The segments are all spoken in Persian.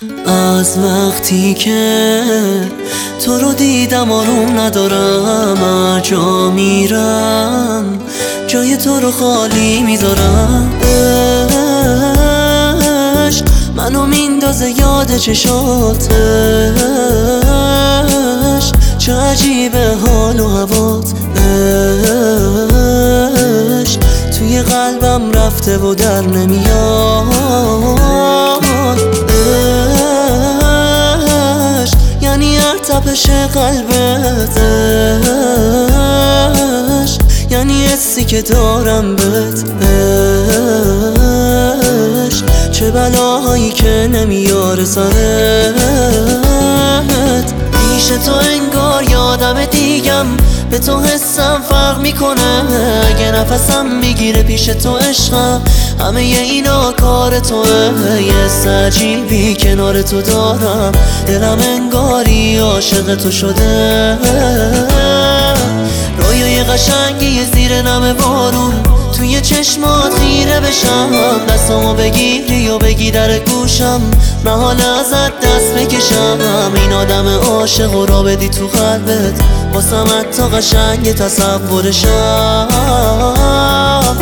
از وقتی که تو رو دیدم آروم ندارم، هر جا میرم جای تو رو خالی میذارم. عشق منو میندازه یاد چشاتش، چه عجیبه حال و هوات. عشق توی قلبم رفته و در نمیاد. عشق یعنی هر تپش قلبت، عشق یعنی حسی که دارم بهت. عشق چه بلاهایی که نمیاره سرت. پیش تو انگار یادم دیگم، به تو حسم فرق میکنه. اگه نفسم میگیره پیش تو عشقم، همه اینا کار توه. یه حس عجیبی کنار تو دارم، دلم انگاری عاشق تو شده. رویای قشنگی زیر نم بارون، توی چشمات خیره بشم. دستامو بگیری و بگی در گوشم، من حالا ازت دست بکشم. این آدم عاشق و را بدی تو قلبت، واسم حتی قشنگ تصورشم.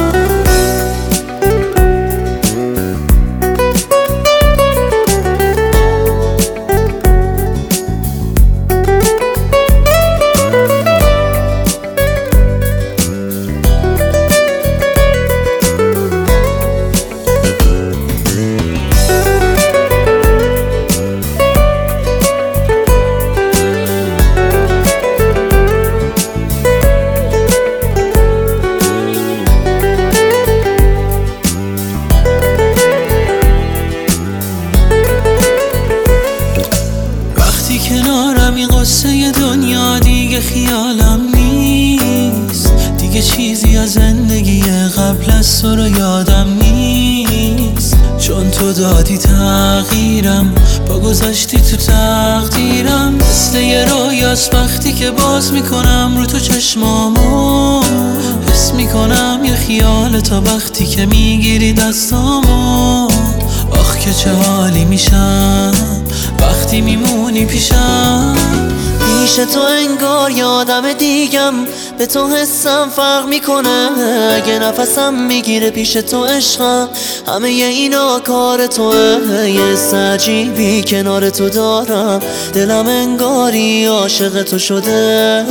کنارم این قصه دنیا دیگه خیالم نیست، دیگه چیزی از زندگی قبل از تو رو یادم نیست. چون تو دادی تغییرم، با گذاشتی تو تقدیرم. مثل یه رویاست وقتی که باز میکنم رو تو چشمامو، حس میکنم یه خیال تا وقتی که میگیری دستامو. آخ که چه حالی میشم وقتی میمونی پیشم. پیش تو انگار یادم دیگم، به تو حسم فرق میکنه. اگه نفسم میگیره پیش تو عشقم، همه اینا کار توه. یه حس عجیبی کنار تو دارم، دلم انگاری عاشق تو شده.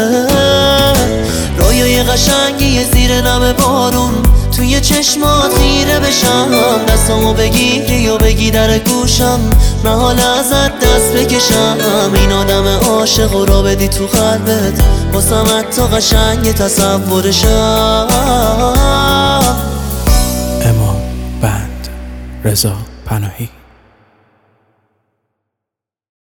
رویای قشنگی زیر نم بارون، توی چشمات خیره بشم. دستامو بگیری و بگی در گوشم، من حالا ازت دست بکشم. این آدم عاشق و را بدی تو قلبت، واسم حتی قشنگ تصورشم. امام بند رضا پناهی.